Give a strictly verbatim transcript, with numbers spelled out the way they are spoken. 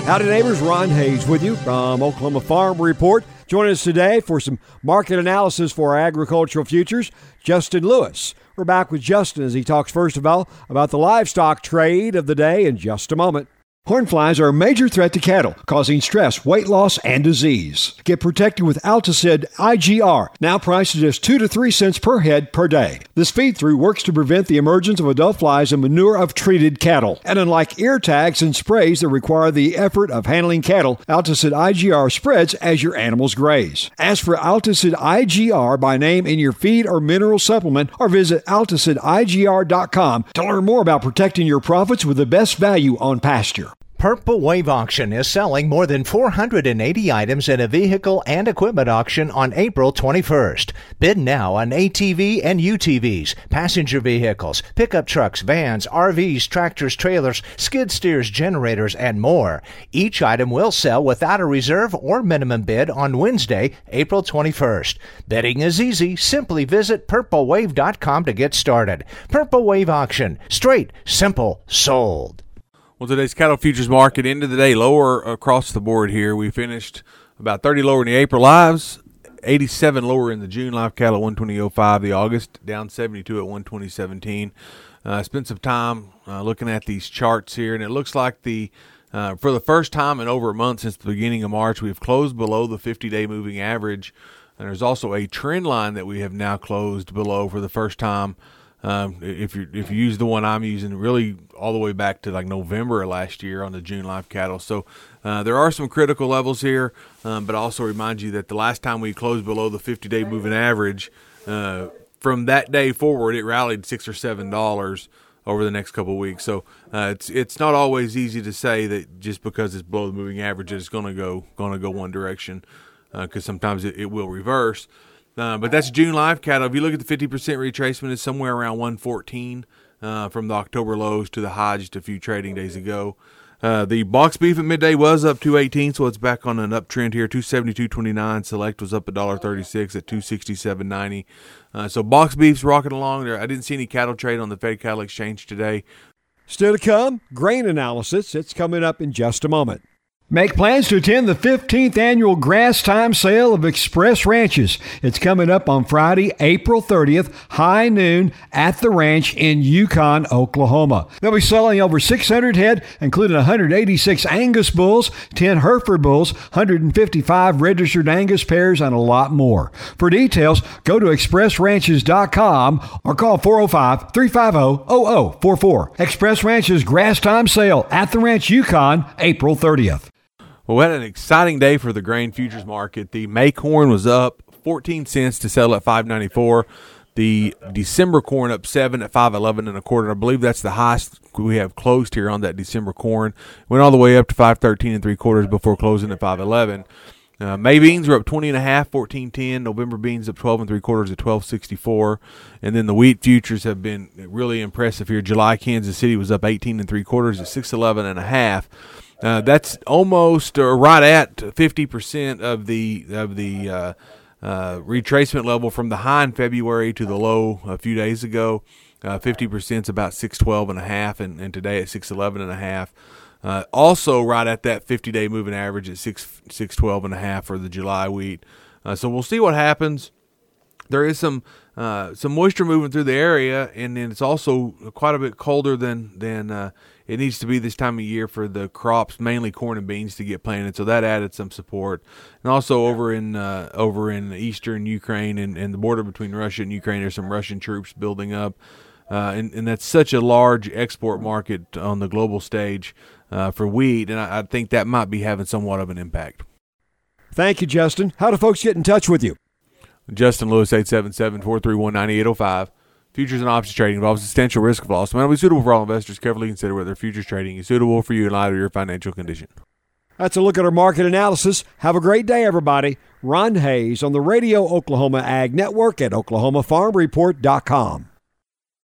Howdy neighbors, Ron Hayes with you from Oklahoma Farm Report. Joining us today for some market analysis for our agricultural futures, Justin Lewis. We're back with Justin as he talks first of all about the livestock trade of the day in just a moment. Horn flies are a major threat to cattle, causing stress, weight loss, and disease. Get protected with Alticid I G R, now priced at just two to three cents per head per day. This feed-through works to prevent the emergence of adult flies and manure of treated cattle. And unlike ear tags and sprays that require the effort of handling cattle, Alticid I G R spreads as your animals graze. Ask for Alticid I G R by name in your feed or mineral supplement, or visit alticid I G R dot com to learn more about protecting your profits with the best value on pasture. Purple Wave Auction is selling more than four hundred eighty items in a vehicle and equipment auction on April twenty-first. Bid now on A T V and U T Vs, passenger vehicles, pickup trucks, vans, R Vs, tractors, trailers, skid steers, generators, and more. Each item will sell without a reserve or minimum bid on Wednesday, April twenty-first. Bidding is easy. Simply visit purple wave dot com to get started. Purple Wave Auction. Straight, simple, sold. Well, today's cattle futures market ended the day lower across the board here. We finished about thirty lower in the April lives, eighty-seven lower in the June live cattle at one twenty oh five. The August down seventy-two at one twenty seventeen. I uh, spent some time uh, looking at these charts here, and it looks like the uh, for the first time in over a month since the beginning of March, we've closed below the fifty-day moving average. And there's also a trend line that we have now closed below for the first time. Um, if you if you use the one I'm using, really all the way back to like November of last year on the June live cattle. So uh, there are some critical levels here, um, but I also remind you that the last time we closed below the fifty-day moving average, uh, from that day forward, it rallied six or seven dollars over the next couple of weeks. So uh, it's it's not always easy to say that just because it's below the moving average, that it's going to go going to go one direction, because uh, sometimes it, it will reverse. Uh, but that's June live cattle. If you look at the fifty percent retracement, it's somewhere around one fourteen uh, from the October lows to the high just a few trading days ago. Uh, the box beef at midday was up two eighteen, so it's back on an uptrend here. two seventy-two twenty-nine. Select was up one dollar thirty-six at two sixty-seven ninety. Uh, so box beef's rocking along there. I didn't see any cattle trade on the Fed Cattle Exchange today. Still to come, grain analysis. It's coming up in just a moment. Make plans to attend the fifteenth annual Grass Time Sale of Express Ranches. It's coming up on Friday, April thirtieth, high noon at the ranch in Yukon, Oklahoma. They'll be selling over six hundred head, including one hundred eighty-six Angus bulls, ten Hereford bulls, one hundred fifty-five registered Angus pairs, and a lot more. For details, go to express ranches dot com or call four oh five, three five oh, oh oh four four. Express Ranches Grass Time Sale at the ranch Yukon, April thirtieth. Well, we had an exciting day for the grain futures market. The May corn was up fourteen cents to settle at five ninety-four. The December corn up seven at five eleven and a quarter. I believe that's the highest we have closed here on that December corn. Went all the way up to five thirteen and three quarters before closing at five eleven. Uh, May beans were up twenty and a half, fourteen ten. November beans up twelve and three quarters at twelve sixty-four. And then the wheat futures have been really impressive here. July Kansas City was up eighteen and three quarters at six eleven and a half. Uh, that's almost or right at fifty percent of the of the uh, uh, retracement level from the high in February to the low a few days ago. Uh, fifty percent is about six twelve and a half, and, and today at six eleven and a half. Uh, also right at that fifty-day moving average at six six twelve and a half for the July wheat. Uh, so we'll see what happens. There is some uh, some moisture moving through the area, and then it's also quite a bit colder than than uh, it needs to be this time of year for the crops, mainly corn and beans, to get planted. So that added some support. And also over in uh, over in eastern Ukraine and, and the border between Russia and Ukraine, there's some Russian troops building up, uh, and, and that's such a large export market on the global stage uh, for wheat, and I, I think that might be having somewhat of an impact. Thank you, Justin. How do folks get in touch with you? Justin Lewis, eight seven seven, four three one, nine eight oh five. Futures and options trading involves substantial risk of loss. It may not be suitable for all investors. Carefully consider whether futures trading is suitable for you in light of your financial condition. That's a look at our market analysis. Have a great day, everybody. Ron Hayes on the Radio Oklahoma Ag Network at oklahoma farm report dot com.